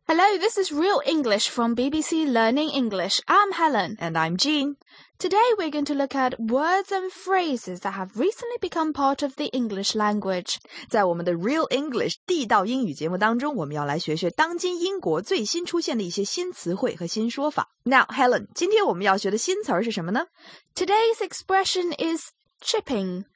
Hello, this is Real English from BBC Learning English. I'm Helen. And I'm Jean. Today we're going to look at words and phrases that have recently become part of the English language. 在我们的 Real English 地道英语节目当中，我们要来学学当今英国最新出现的一些新词汇和新说法。Now, Helen, 今天我们要学的新词儿是什么呢？ Today's expression is chipping.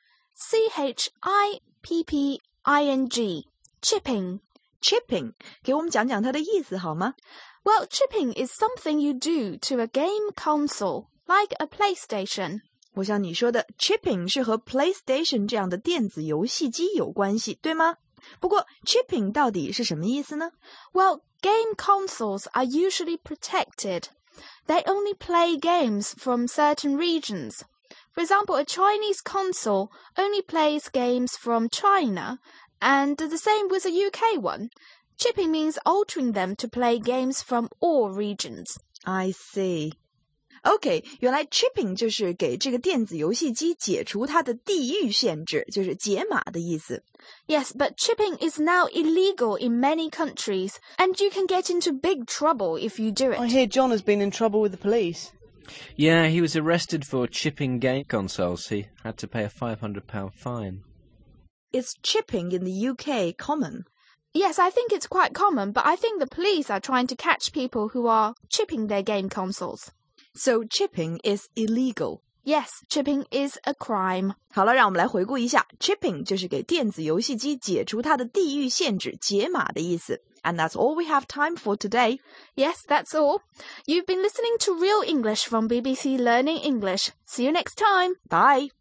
C-H-I-P-P-I-N-G. Chipping.Chipping, 给我们讲讲它的意思好吗？ Well, chipping is something you do to a game console, like a PlayStation. 我想你说的 chipping 是和 PlayStation 这样的电子游戏机有关系，对吗？不过 chipping 到底是什么意思呢？ Well, game consoles are usually protected. They only play games from certain regions. For example, a Chinese console only plays games from China.And the same with a UK one. Chipping means altering them to play games from all regions. I see. OK, 原来 chipping 就是给这个电子游戏机解除它的地域限制，就是解码的意思。 Yes, but chipping is now illegal in many countries, and you can get into big trouble if you do it. I hear John has been in trouble with the police. Yeah, he was arrested for chipping game consoles. He had to pay a £500 fine.Is chipping in the UK common? Yes, I think it's quite common, but I think the police are trying to catch people who are chipping their game consoles. So chipping is illegal. Yes, chipping is a crime. 好了，让我们来回顾一下 chipping 就是给电子游戏机解除它的地域限制，解码的意思。And that's all we have time for today. Yes, that's all. You've been listening to Real English from BBC Learning English. See you next time. Bye.